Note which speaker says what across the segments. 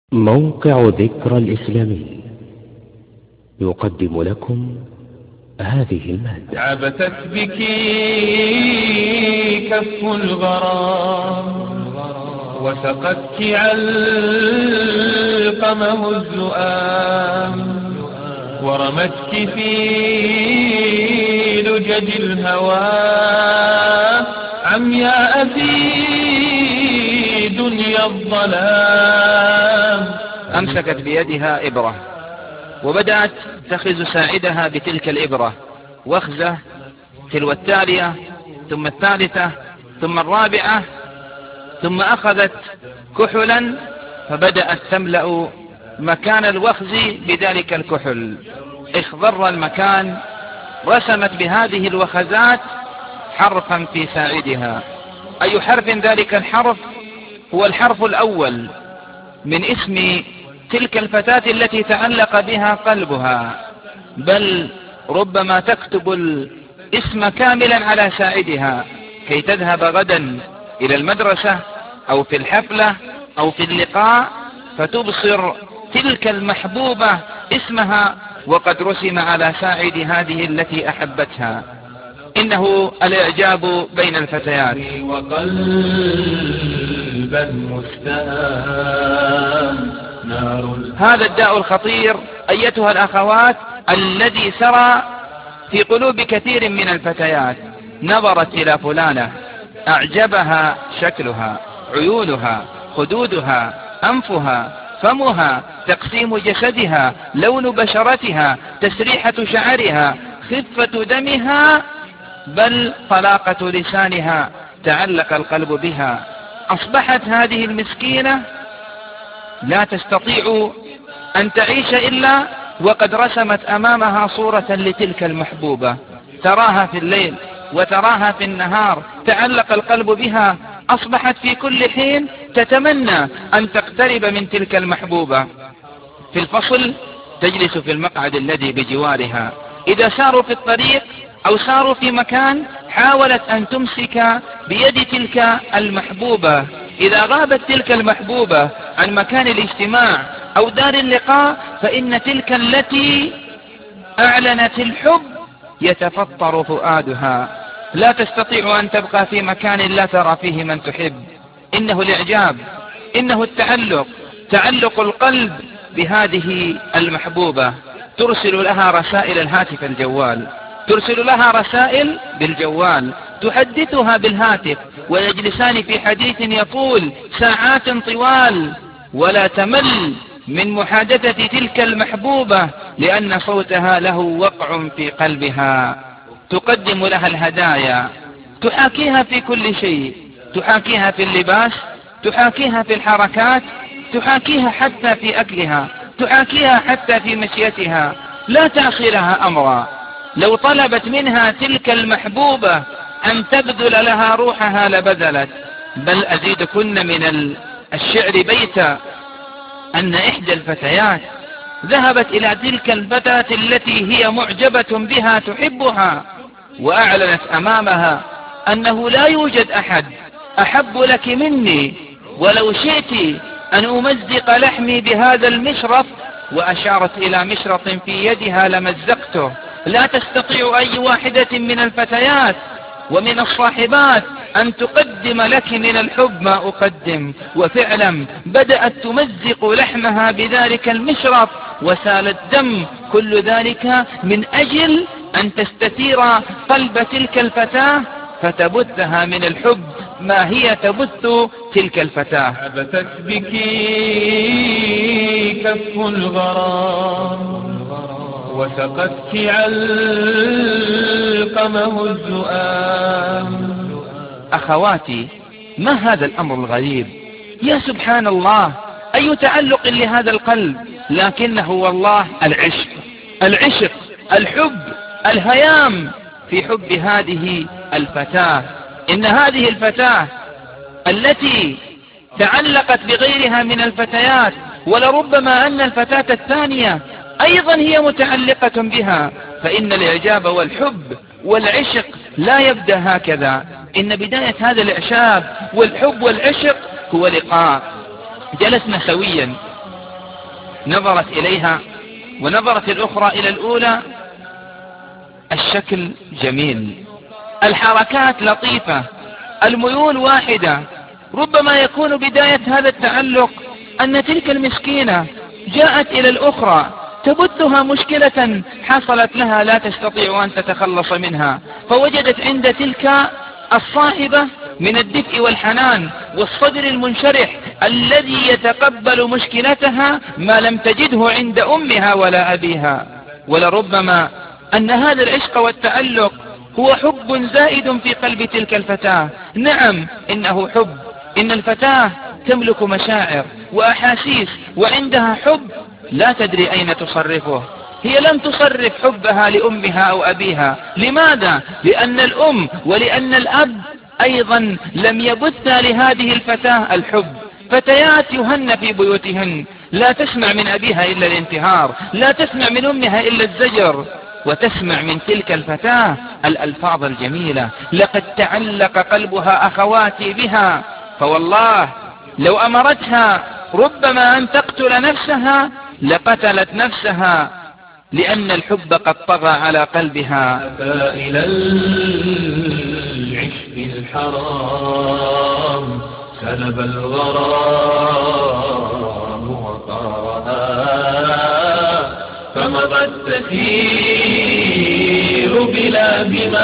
Speaker 1: موقع ذكرى الإسلامي يقدم لكم هذه المادة.
Speaker 2: عبثت بك كف الغرام وسقتك علقمه الزؤام ورمتك في لجج الهوى عمياء في دنيا الظلام.
Speaker 3: أمسكت بيدها إبرة وبدأت تخز ساعدها بتلك الإبرة، وخزة تلو التالية ثم الثالثة ثم الرابعة، ثم أخذت كحلا فبدأت تملأ مكان الوخز بذلك الكحل. اخضر المكان، رسمت بهذه الوخزات حرفا في ساعدها. أي حرف ذلك الحرف؟ هو الحرف الأول من اسم تلك الفتاة التي تعلق بها قلبها، بل ربما تكتب الاسم كاملا على ساعدها كي تذهب غدا إلى المدرسة أو في الحفلة أو في اللقاء فتبصر تلك المحبوبة اسمها وقد رسم على ساعد هذه التي أحبتها. إنه الإعجاب بين الفتيات.
Speaker 2: وقلبا مستهام نار.
Speaker 3: هذا الداء الخطير أيتها الأخوات الذي سرى في قلوب كثير من الفتيات. نظرت إلى فلانة أعجبها شكلها، عيونها، خدودها، أنفها، فمها، تقسيم جسدها، لون بشرتها، تسريحة شعرها، خفة دمها، بل طلاقة لسانها. تعلق القلب بها. أصبحت هذه المسكينة لا تستطيع أن تعيش إلا وقد رسمت أمامها صورة لتلك المحبوبة، تراها في الليل وتراها في النهار، تعلق القلب بها. أصبحت في كل حين تتمنى أن تقترب من تلك المحبوبة. في الفصل تجلس في المقعد الذي بجوارها، إذا ساروا في الطريق أو ساروا في مكان حاولت أن تمسك بيد تلك المحبوبة. إذا غابت تلك المحبوبة عن مكان الاجتماع أو دار اللقاء فإن تلك التي أعلنت الحب يتفطر فؤادها، لا تستطيع أن تبقى في مكان لا ترى فيه من تحب. إنه الإعجاب، إنه التعلق، تعلق القلب بهذه المحبوبة. ترسل لها رسائل الهاتف الجوال، ترسل لها رسائل بالجوال، تحدثها بالهاتف، ويجلسان في حديث يطول ساعات طوال، ولا تمل من محادثة تلك المحبوبة لأن صوتها له وقع في قلبها. تقدم لها الهدايا، تحاكيها في كل شيء، تحاكيها في اللباس، تحاكيها في الحركات، تحاكيها حتى في أكلها، تحاكيها حتى في مشيتها، لا تعصي لها أمرا. لو طلبت منها تلك المحبوبة أن تبذل لها روحها لبذلت. بل أزيدكن من الشعر بيتا أن إحدى الفتيات ذهبت إلى تلك الفتاة التي هي معجبة بها تحبها، وأعلنت أمامها أنه لا يوجد أحد أحب لك مني، ولو شئت أن أمزق لحمي بهذا المشرط، وأشارت إلى مشرط في يدها لمزقته. لا تستطيع أي واحدة من الفتيات ومن الصاحبات أن تقدم لك من الحب ما أقدم. وفعلا بدأت تمزق لحمها بذلك المشرط وسال الدم، كل ذلك من أجل أن تستثير قلب تلك الفتاة فتبثها من الحب ما هي تبث تلك الفتاة.
Speaker 2: عبثت بك كف الغرام وسقتك علقمه الزؤام.
Speaker 3: أخواتي، ما هذا الأمر الغريب؟ يا سبحان الله، أي تعلق لهذا القلب، لكنه والله العشق، العشق، الحب، الهيام في حب هذه الفتاة. إن هذه الفتاة التي تعلقت بغيرها من الفتيات، ولربما أن الفتاة الثانية أيضا هي متعلقة بها، فإن الإعجاب والحب والعشق لا يبدأ هكذا. إن بداية هذا الإعجاب والحب والعشق هو لقاء. جلسنا سويا نظرت إليها ونظرت الأخرى إلى الأولى، الشكل جميل، الحركات لطيفة، الميول واحدة. ربما يكون بداية هذا التعلق أن تلك المسكينة جاءت إلى الأخرى تبثها مشكلة حصلت لها لا تستطيع أن تتخلص منها، فوجدت عند تلك الصاحبة من الدفء والحنان والصدر المنشرح الذي يتقبل مشكلتها ما لم تجده عند أمها ولا أبيها. ولربما أن هذا العشق والتعلق هو حب زائد في قلب تلك الفتاة. نعم، إنه حب، إن الفتاة تملك مشاعر وأحاسيس وعندها حب لا تدري أين تصرفه. هي لم تصرف حبها لأمها أو أبيها. لماذا؟ لأن الأم ولأن الأب أيضا لم يبثا لهذه الفتاة الحب. فتيات يهن في بيوتهن، لا تسمع من أبيها إلا الانتهار، لا تسمع من أمها إلا الزجر، وتسمع من تلك الفتاة الألفاظ الجميلة. لقد تعلق قلبها أخواتي بها، فوالله لو أمرتها ربما أن تقتل نفسها لقتلت نفسها، لأن الحب قد طغى على قلبها.
Speaker 2: إلى العشق الحرام سلب الغرام وقارها، فمضت تسير بلا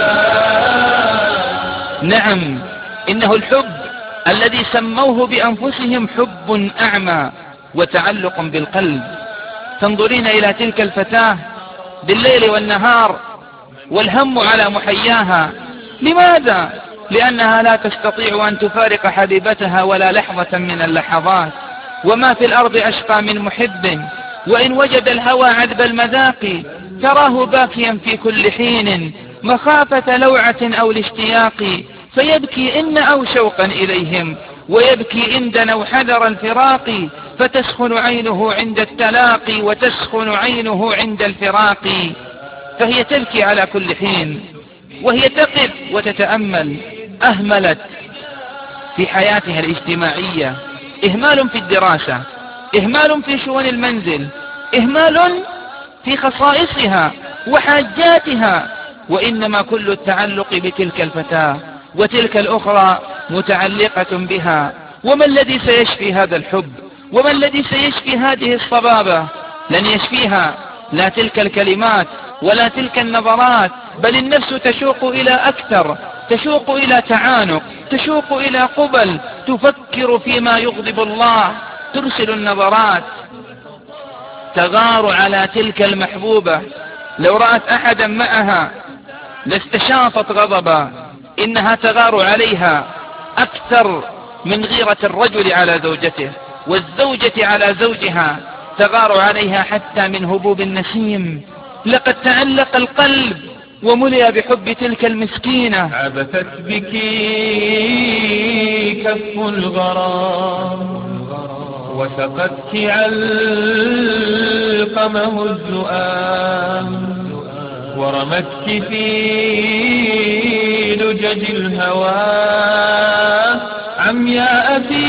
Speaker 2: دماء.
Speaker 3: نعم، إنه الحب الذي سموه بأنفسهم حب أعمى وتعلق بالقلب. تنظرين إلى تلك الفتاة بالليل والنهار والهم على محياها. لماذا؟ لأنها لا تستطيع أن تفارق حبيبتها ولا لحظة من اللحظات. وما في الأرض أشقى من محب، وإن وجد الهوى عذب المذاق تراه باكيا في كل حين مخافة لوعة أو الاشتياق، فيبكي إن أو شوقا إليهم، ويبكي إن دنوا حذر الفراق، فتسخن عينه عند التلاقي وتسخن عينه عند الفراق. فهي تبكي على كل حين، وهي تقف وتتأمل. أهملت في حياتها الاجتماعية، إهمال في الدراسة، إهمال في شؤون المنزل، إهمال في خصائصها وحاجاتها، وإنما كل التعلق بتلك الفتاة، وتلك الأخرى متعلقة بها. وما الذي سيشفي هذا الحب؟ وما الذي سيشفي هذه الصبابة؟ لن يشفيها لا تلك الكلمات ولا تلك النظرات، بل النفس تشوق إلى أكثر، تشوق إلى تعانق، تشوق إلى قبل، تفكر فيما يغضب الله، ترسل النظرات، تغار على تلك المحبوبة. لو رأت أحدا معها لاستشاطت غضبا. إنها تغار عليها أكثر من غيرة الرجل على زوجته، والزوجة على زوجها تغار عليها حتى من هبوب النسيم. لقد تعلق القلب وملئ بحب تلك المسكينة.
Speaker 2: عبثت بك كف الغرام وسقتك علقمه الزؤام، ورمتك في لجج الهوى عمياء في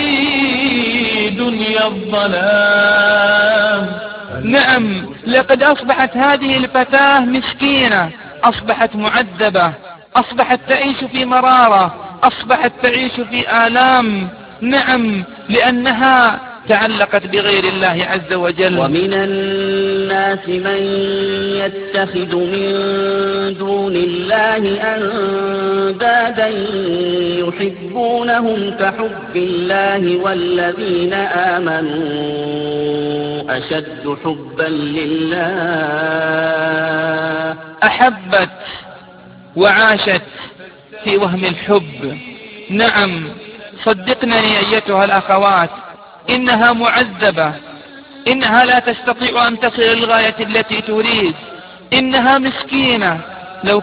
Speaker 2: دنيا الظلام.
Speaker 3: نعم، لقد أصبحت هذه الفتاة مسكينة، أصبحت معذبة، أصبحت تعيش في مرارة، أصبحت تعيش في آلام. نعم، لأنها تعلقت بغير الله عز وجل.
Speaker 4: ومن الناس من يتخذ من دون الله أندادا يحبونهم كحب الله والذين آمنوا أشد حبا لله.
Speaker 3: أحبت وعاشت في وهم الحب. نعم، صدقنني أيتها الأخوات، إنها معذبة، إنها لا تستطيع أن تصل للغاية التي تريد، إنها مسكينة. لو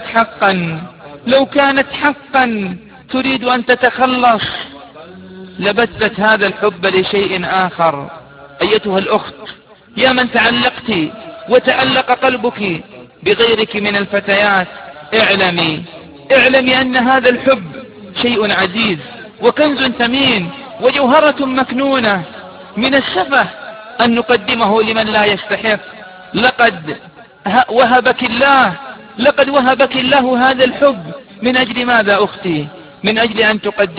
Speaker 3: كانت حقا تريد أن تتخلص لبثت هذا الحب لشيء آخر. أيتها الأخت، يا من تعلقت وتعلق قلبك بغيرك من الفتيات، اعلمي أن هذا الحب شيء عزيز وكنز ثمين وجوهرة مكنونة. من السفه أن نقدمه لمن لا يستحق. لقد وهبك الله هذا الحب. من أجل ماذا أختي؟ من أجل أن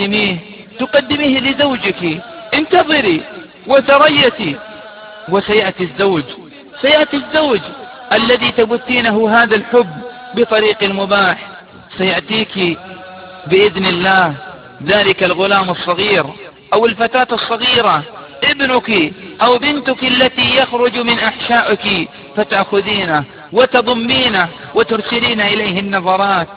Speaker 3: تقدميه لزوجك. انتظري وتريتي، وسيأتي الزوج الذي تبثينه هذا الحب بطريق المباح. سيأتيك بإذن الله ذلك الغلام الصغير أو الفتاة الصغيرة، ابنك أو بنتك التي يخرج من أحشائك، فتأخذينه وتضمينه وترسلين إليه النظرات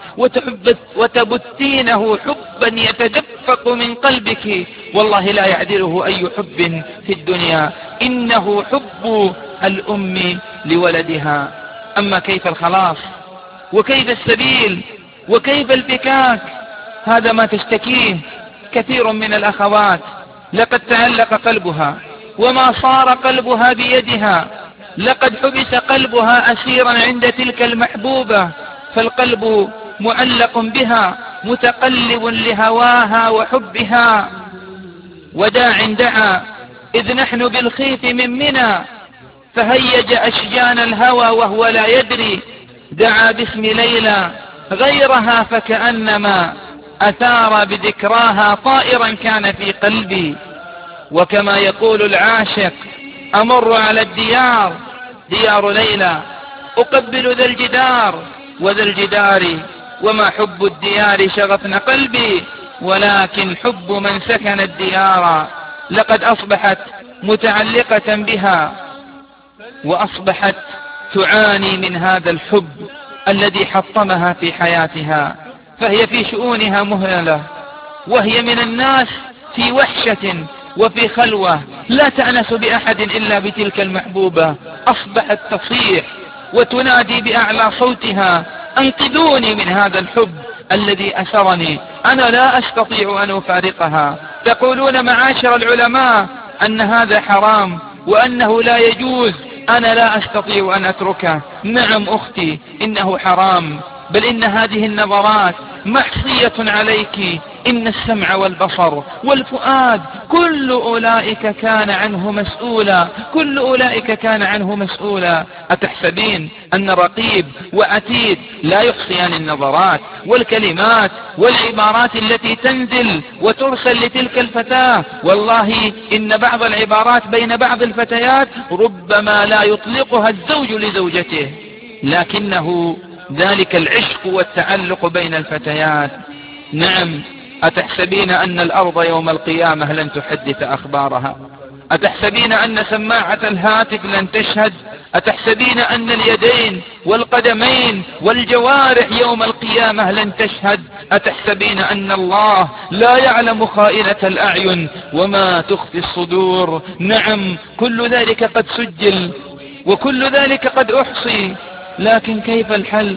Speaker 3: وتبثينه حبا يتدفق من قلبك، والله لا يعدله أي حب في الدنيا. إنه حب الأم لولدها. أما كيف الخلاص وكيف السبيل وكيف الفكاك؟ هذا ما تشتكيه كثير من الأخوات. لقد تعلق قلبها وما صار قلبها بيدها، لقد حبس قلبها أسيرا عند تلك المحبوبة، فالقلب معلق بها متقلب لهواها وحبها. وداع دعا إذ نحن بالخيف من منى، فهيج أشجان الهوى وهو لا يدري، دعا باسم ليلى غيرها فكأنما أثار بذكراها طائرا كان في قلبي. وكما يقول العاشق: أمر على الديار، ديار ليلى، أقبل ذا الجدار وذا الجدار، وما حب الديار شغفن قلبي، ولكن حب من سكن الديار. لقد أصبحت متعلقة بها وأصبحت تعاني من هذا الحب الذي حطمها في حياتها، فهي في شؤونها مهملة، وهي من الناس في وحشة وفي خلوة، لا تأنس بأحد إلا بتلك المحبوبة. أصبحت تصيح وتنادي بأعلى صوتها: أنقذوني من هذا الحب الذي أسرني، أنا لا أستطيع أن أفارقها. تقولون معاشر العلماء أن هذا حرام وأنه لا يجوز، أنا لا أستطيع أن أتركه. نعم أختي، إنه حرام، بل إن هذه النظرات محصية عليك. إن السمع والبصر والفؤاد كل أولئك كان عنه مسؤولا. أتحسبين أن رقيب وعتيد لا يحصيان النظرات والكلمات والعبارات التي تنزل وترسل لتلك الفتاة؟ والله إن بعض العبارات بين بعض الفتيات ربما لا يطلقها الزوج لزوجته، لكنه ذلك العشق والتعلق بين الفتيات. نعم، أتحسبين أن الأرض يوم القيامة لن تحدث أخبارها؟ أتحسبين أن سماعة الهاتف لن تشهد؟ أتحسبين أن اليدين والقدمين والجوارح يوم القيامة لن تشهد؟ أتحسبين أن الله لا يعلم خائنة الأعين وما تخفي الصدور؟ نعم، كل ذلك قد سجل وكل ذلك قد أحصي، لكن كيف الحل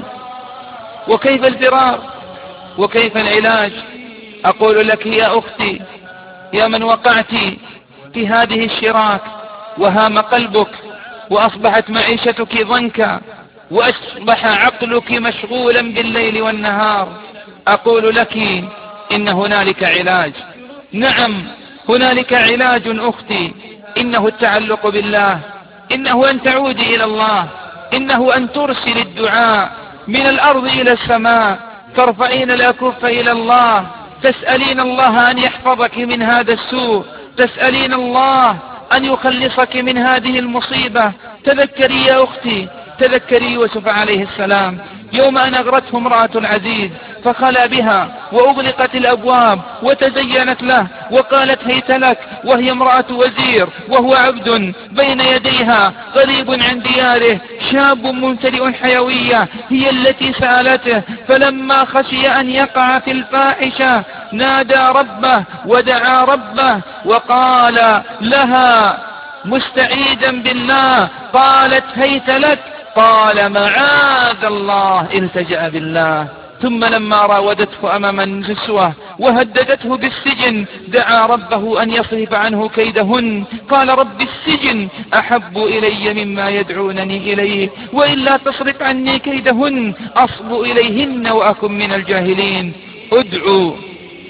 Speaker 3: وكيف الفرار وكيف العلاج؟ أقول لك يا أختي، يا من وقعت في هذه الشراك وهام قلبك وأصبحت معيشتك ضنكا وأصبح عقلك مشغولا بالليل والنهار، أقول لك إن هنالك علاج. نعم، هنالك علاج أختي، إنه التعلق بالله، إنه أن تعودي إلى الله، إنه أن ترسل الدعاء من الأرض إلى السماء، ترفعين الأكف إلى الله، تسألين الله أن يحفظك من هذا السوء، تسألين الله أن يخلصك من هذه المصيبة. تذكري يا أختي، تذكري يوسف عليه السلام يوم أن أغرته امرأة العزيز فخلى بها وأغلقت الأبواب وتزينت له وقالت هيت لك، وهي امرأة وزير وهو عبد بين يديها غريب عن دياره، شاب ممتلئ حيوية، هي التي سألته. فلما خشي أن يقع في الفاحشة نادى ربه ودعا ربه وقال لها مستعيذا بالله، قالت هيت لك، قال معاذ الله، التجأ بالله. ثم لما راودته أمام النسوة وهددته بالسجن دعا ربه أن يصرف عنه كيدهن، قال رب السجن أحب إلي مما يدعونني إليه، وإلا تصرف عني كيدهن أصب إليهن وأكن من الجاهلين. ادعوا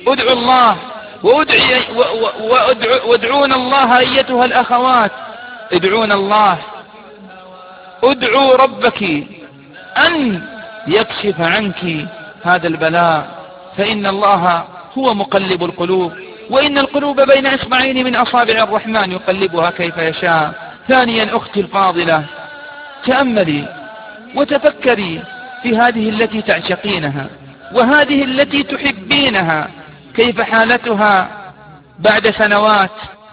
Speaker 3: الله وادعون الله أيتها الأخوات، ادعون الله، ادعوا ربك أن يكشف عنك هذا البلاء، فإن الله هو مقلب القلوب، وإن القلوب بين إصبعين من أصابع الرحمن يقلبها كيف يشاء. ثانيا أختي الفاضلة، تأملي وتفكري في هذه التي تعشقينها وهذه التي تحبينها، كيف حالتها بعد سنوات،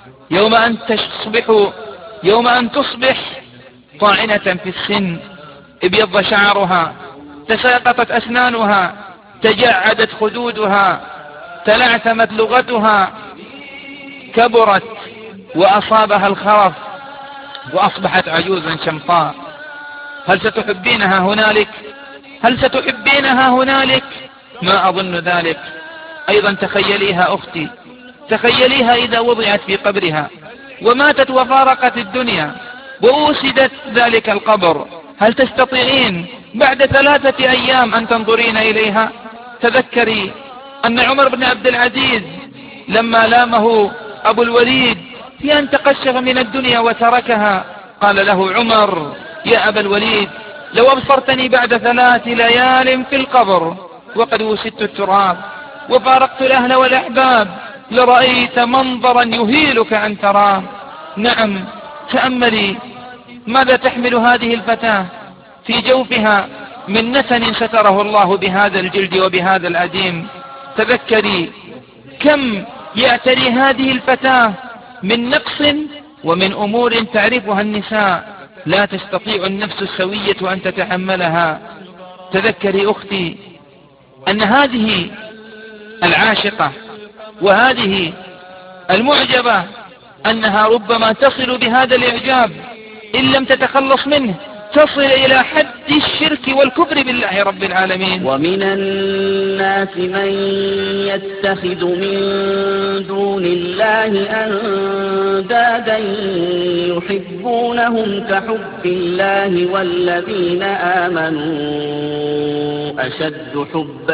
Speaker 3: يوم أن تصبح طاعنة في السن، ابيض شعرها، تساقطت أسنانها، تجعدت خدودها، تلعثمت لغتها، كبرت وأصابها الخرف وأصبحت عجوزا شمطاء. هل ستحبينها هنالك؟ هل ستحبينها هنالك؟ ما أظن ذلك. أيضا تخيليها أختي، تخيليها إذا وضعت في قبرها وماتت وفارقت الدنيا وأوسدت ذلك القبر، هل تستطيعين بعد 3 أيام أن تنظرين إليها؟ تذكري أن عمر بن عبد العزيز لما لامه أبو الوليد في أن تقشف من الدنيا وتركها، قال له عمر: يا أبا الوليد، لو أبصرتني بعد 3 ليال في القبر وقد وسدت التراب وفارقت الأهل والأحباب لرأيت منظرا يهيلك أن تراه. نعم، تأملي ماذا تحمل هذه الفتاة في جوفها من نسن ستره الله بهذا الجلد وبهذا الأديم. تذكري كم يعتري هذه الفتاة من نقص ومن أمور تعرفها النساء لا تستطيع النفس السوية أن تتحملها. تذكري أختي أن هذه العاشقة وهذه المعجبة أنها ربما تصل بهذا الإعجاب إن لم تتخلص منه تصل إلى حد الشرك والكفر بالله رب العالمين.
Speaker 4: ومن الناس من يتخذ من دون الله أندادا يحبونهم كحب الله والذين آمنوا أشد حبا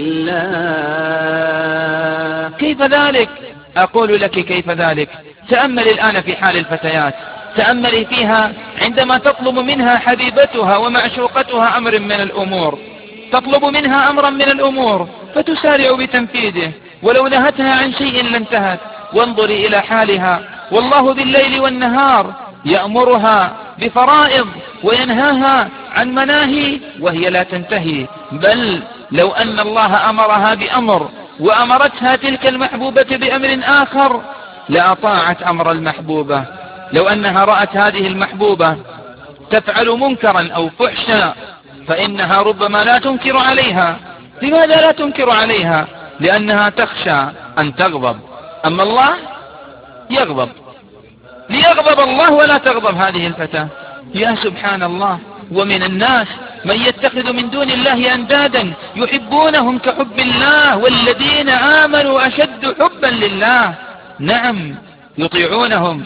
Speaker 4: لله.
Speaker 3: كيف ذلك؟ أقول لك كيف ذلك. تأمل الآن في حال الفتيات، تأملي فيها عندما تطلب منها حبيبتها ومعشوقتها أمر من الأمور، تطلب منها أمرا من الأمور فتسارع بتنفيذه، ولو نهتها عن شيء لانتهت. وانظري إلى حالها، والله بالليل والنهار يأمرها بفرائض وينهاها عن مناهي وهي لا تنتهي. بل لو أن الله أمرها بأمر وأمرتها تلك المحبوبة بأمر آخر لأطاعت أمر المحبوبة. لو أنها رأت هذه المحبوبة تفعل منكرا أو فحشا فإنها ربما لا تنكر عليها. لماذا لا تنكر عليها؟ لأنها تخشى أن تغضب. أما الله يغضب، ليغضب الله ولا تغضب هذه الفتاة. يا سبحان الله. ومن الناس من يتخذ من دون الله أندادا يحبونهم كحب الله والذين آمنوا أشد حبا لله. نعم، يطيعونهم،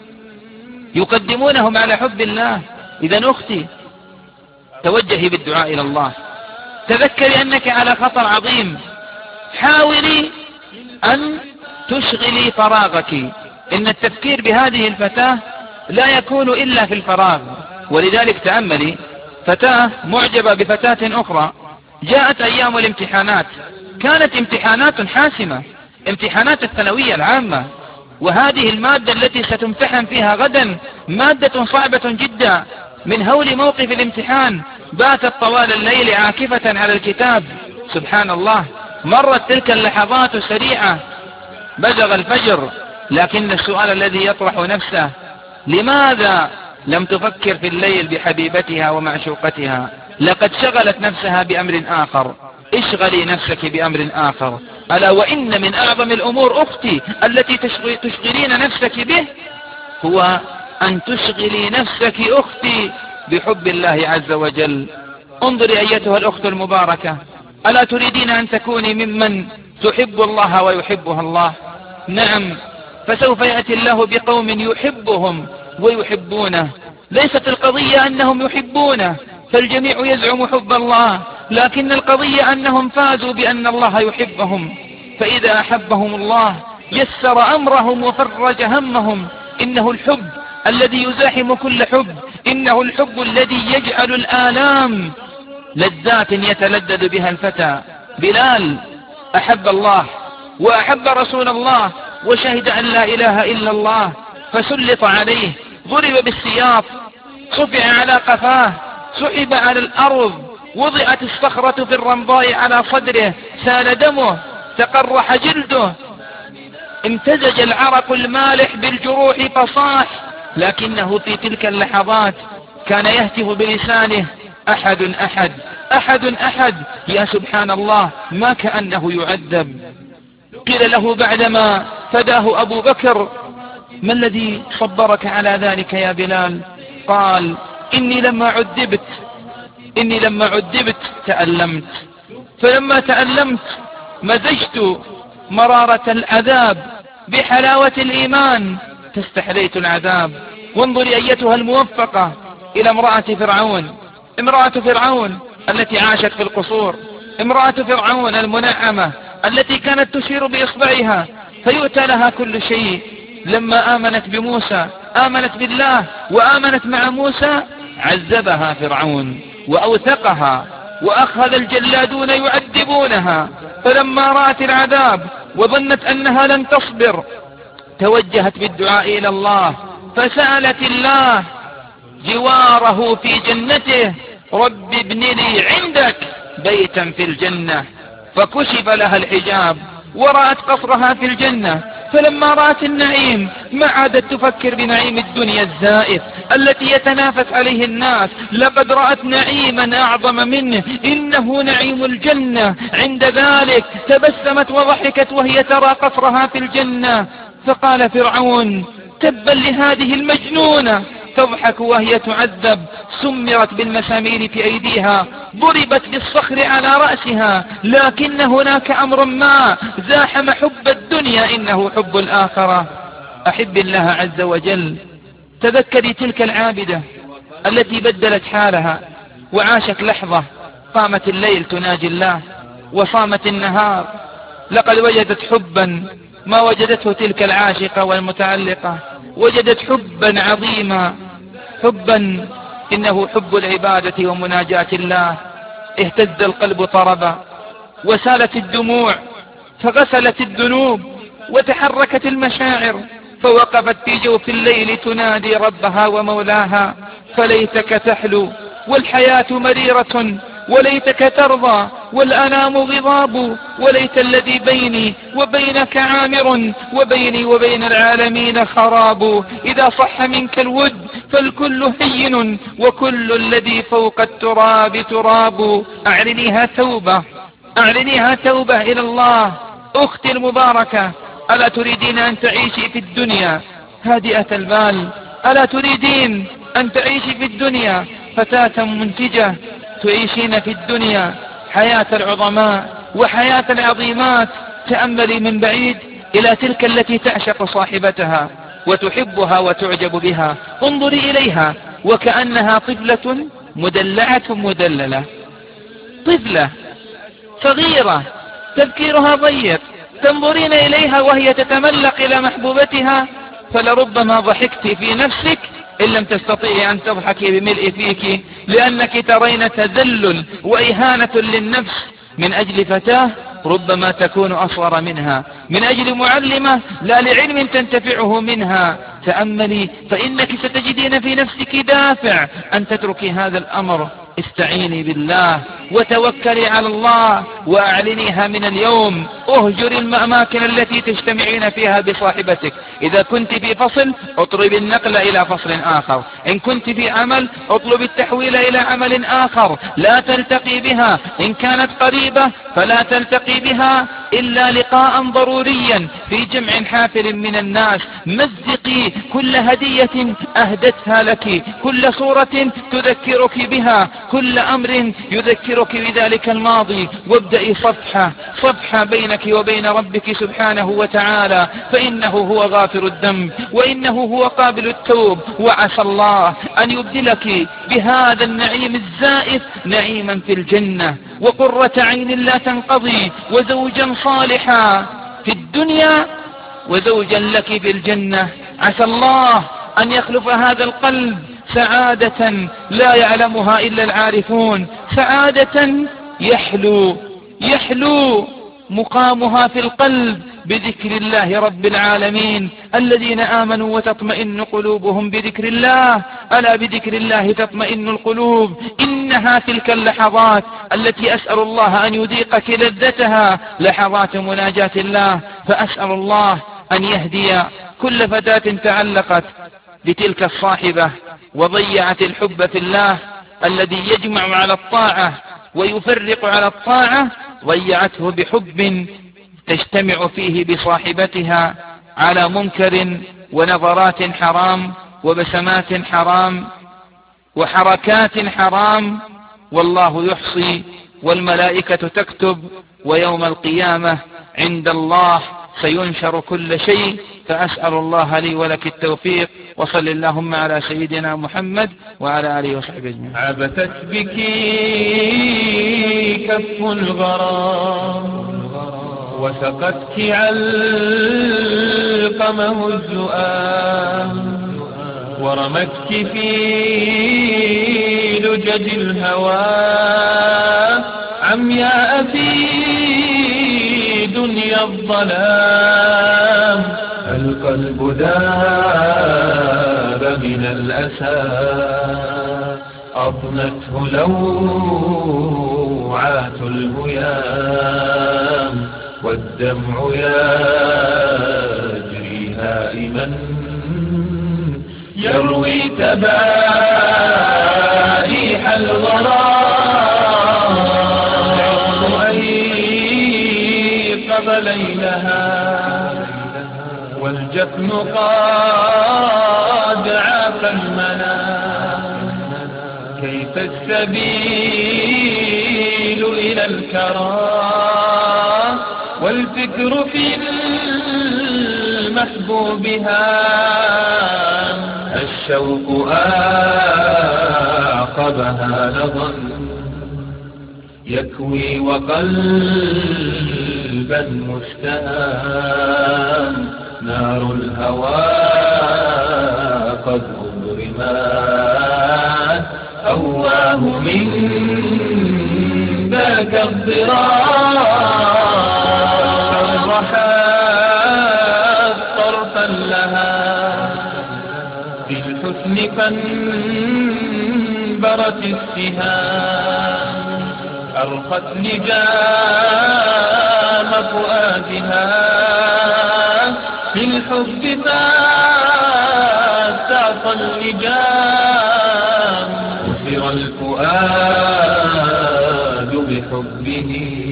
Speaker 3: يقدمونهم على حب الله. إذا أختي توجهي بالدعاء إلى الله، تذكري أنك على خطر عظيم. حاولي أن تشغلي فراغك. إن التفكير بهذه الفتاة لا يكون إلا في الفراغ. ولذلك تأملي فتاة معجبة بفتاة أخرى، جاءت أيام الامتحانات، كانت امتحانات حاسمة، امتحانات الثانوية العامة، وهذه المادة التي ستمتحن فيها غدا مادة صعبة جدا. من هول موقف الامتحان باتت طوال الليل عاكفة على الكتاب. سبحان الله، مرت تلك اللحظات سريعة، بزغ الفجر، لكن السؤال الذي يطرح نفسه: لماذا لم تفكر في الليل بحبيبتها ومعشوقتها؟ لقد شغلت نفسها بأمر آخر. اشغلي نفسك بأمر آخر. ألا وإن من أعظم الأمور أختي التي تشغلين نفسك به هو أن تشغلي نفسك أختي بحب الله عز وجل. انظري أيتها الأخت المباركة، ألا تريدين أن تكوني ممن تحب الله ويحبها الله؟ نعم، فسوف يأتي الله بقوم يحبهم ويحبونه. ليست القضية أنهم يحبونه، فالجميع يزعم حب الله، لكن القضية أنهم فازوا بأن الله يحبهم. فإذا أحبهم الله يسر أمرهم وفرج همهم. إنه الحب الذي يزاحم كل حب. إنه الحب الذي يجعل الآلام لذات يتلذذ بها الفتى. بلال أحب الله وأحب رسول الله وشهد أن لا إله إلا الله، فسلط عليه، ضرب بالسياط، صفع على قفاه، سحب على الأرض، وضعت الصخرة في الرمضاء على صدره، سال دمه، تقرح جلده، امتزج العرق المالح بالجروح فصاح. لكنه في تلك اللحظات كان يهتف بلسانه: أحد أحد أحد أحد. يا سبحان الله، ما كأنه يعذب. قيل له بعدما فداه أبو بكر: ما الذي صبرك على ذلك يا بلال؟ قال: إني لما عذبت تألمت، فلما تألمت مزجت مرارة العذاب بحلاوة الإيمان فاستحليت العذاب. وانظري أيتها الموفقة إلى امرأة فرعون التي عاشت في القصور، امرأة فرعون المنعمة التي كانت تشير بإصبعها فيؤتى لها كل شيء. لما آمنت بموسى، آمنت بالله وآمنت مع موسى، عذبها فرعون وأوثقها، وأخذ الجلادون يعذبونها. فلما رأت العذاب وظنت أنها لن تصبر، توجهت بالدعاء إلى الله، فسألت الله جواره في جنته: رب ابن لي عندك بيتا في الجنة. فكشف لها الحجاب ورأت قصرها في الجنة. فلما رأت النعيم ما عادت تفكر بنعيم الدنيا الزائف التي يتنافس عليه الناس. لقد رأت نعيما أعظم منه، إنه نعيم الجنة. عند ذلك تبسمت وضحكت وهي ترى قصرها في الجنة. فقال فرعون: تبا لهذه المجنونة، تضحك وهي تعذب، سمرت بالمسامير في أيديها، ضربت بالصخر على رأسها. لكن هناك أمر ما زاحم حب الدنيا، إنه حب الآخرة. أحب الله عز وجل. تذكري تلك العابدة التي بدلت حالها وعاشت لحظة، قامت الليل تناجي الله وصامت النهار. لقد وجدت حبا ما وجدته تلك العاشقة والمتعلقة، وجدت حبا عظيما، حبا إنه حب العبادة ومناجاة الله. اهتز القلب طربا، وسالت الدموع، فغسلت الذنوب، وتحركت المشاعر، فوقفت في جوف الليل تنادي ربها ومولاها: فليتك تحلو والحياة مريرة، وليتك ترضى والأنام غضاب، وليت الذي بيني وبينك عامر، وبيني وبين العالمين خراب. إذا صح منك الود فالكل هين، وكل الذي فوق التراب تراب. أعلنيها توبة إلى الله. أختي المباركة، ألا تريدين أن تعيشي في الدنيا هادئة البال؟ ألا تريدين أن تعيشي في الدنيا فتاة منتجة، تعيشين في الدنيا حياة العظماء وحياة العظيمات؟ تأملي من بعيد إلى تلك التي تعشق صاحبتها وتحبها وتعجب بها. انظري إليها وكأنها طفلة مدلعة مدللة، طفلة صغيرة تفكيرها ضيق، تنظرين إليها وهي تتملق إلى محبوبتها، فلربما ضحكت في نفسك إن لم تستطيعي أن تضحكي بملء فيك، لأنك ترين تذلل وإهانة للنفس من أجل فتاة ربما تكون أصغر منها، من أجل معلمة لا لعلم تنتفعه منها. تأملي فإنك ستجدين في نفسك دافع أن تتركي هذا الأمر. استعيني بالله وتوكلي على الله وأعلنيها من اليوم. اهجري الأماكن التي تجتمعين فيها بصاحبتك. إذا كنت في فصل اطلب النقل إلى فصل آخر، إن كنت في عمل اطلب التحويل إلى عمل آخر. لا تلتقي بها، إن كانت قريبة فلا تلتقي بها إلا لقاء ضروريا في جمع حافل من الناس. مزقي كل هدية أهدتها لك، كل صورة تذكرك بها، كل أمر يذكرك بذلك الماضي، وابدأي صفحة بينك وبين ربك سبحانه وتعالى، فإنه هو غافر الذنب وإنه هو قابل التوب. وعسى الله أن يبدلك بهذا النعيم الزائف نعيما في الجنة، وقرة عين لا تنقضي، وزوجا صالحا في الدنيا وزوجا لك في الجنة. عسى الله أن يخلف هذا القلب سعادة لا يعلمها إلا العارفون، سعادة يحلو مقامها في القلب بذكر الله رب العالمين. الذين آمنوا وتطمئن قلوبهم بذكر الله، ألا بذكر الله تطمئن القلوب. إنها تلك اللحظات التي أسأل الله أن يذيقك لذتها، لحظات مناجاة الله. فأسأل الله أن يهدي كل فتاة تعلقت بتلك الصاحبة وضيعت الحب في الله الذي يجمع على الطاعة ويفرق على الطاعة، ضيعته بحب تجتمع فيه بصاحبتها على منكر ونظرات حرام وبسمات حرام وحركات حرام. والله يحصي والملائكة تكتب، ويوم القيامة عند الله سينشر كل شيء. فأسأل الله لي ولك التوفيق، وصل اللهم على سيدنا محمد وعلى آله وصحبه أجمعين.
Speaker 2: عبثت بك كف الغرام وسقتك علقمه الزؤام، ورمتك في لجج الهوى عمياء في دنيا الظلام. القلب ذاب من الأسى أضنته لوعات الهيام، والدمع يجري هائما يروي تبائح الغرام. العقل أيقظ ليلها والجفن قد عاف المنام. كيف السبيل إلى الكرام والفكر في المحبوب هام. الشوق آقبها لظى يكوي وقلبا مستهام. نار الهوى قد أضرمت أواه من ذاك الضرام. صرحت طرفا لها بالحسن فانبرت السهام. أرخت لجام فؤادها في الحب فاستعصى اللجام. أسر الفؤاد بحبه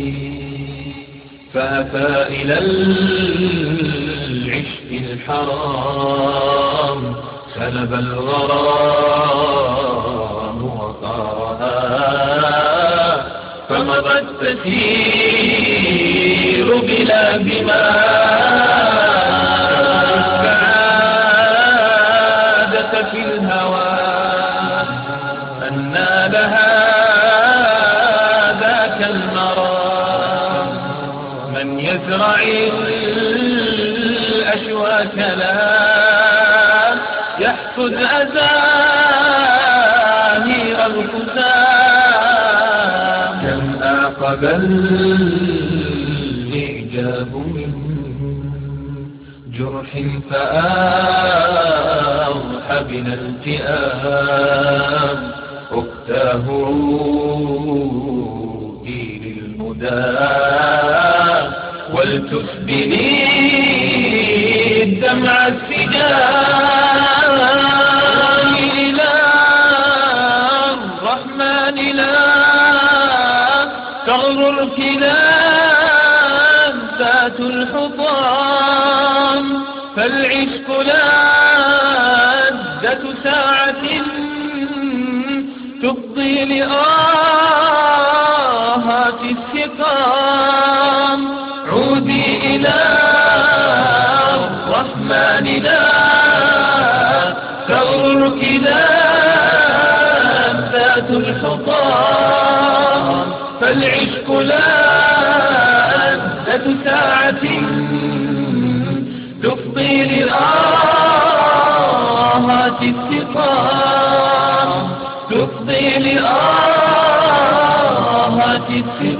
Speaker 2: فأفى إلى العشق الحرام. سلب الغرام وطارها فمضت تسير بلا بماء. السعادة في الهوى أنى لها ذاك المرام. من يزرع الأشواك لا يحصد أزاهير الحسام. كم أعقب الإعجاب من جرح فأوحى بنا التئام. أختاه روحي للمدام ولتسبني الدمع السجام. إلى الرحمن لا تغررك لذات الحطام. فالعشق لذة ساعة تفضي لآهات السقام. عودي إلى الرحمن لا تغرك لذات الحطام. فالعشق لذة ساعة تفضي لآهات يفضي لآهات السقام.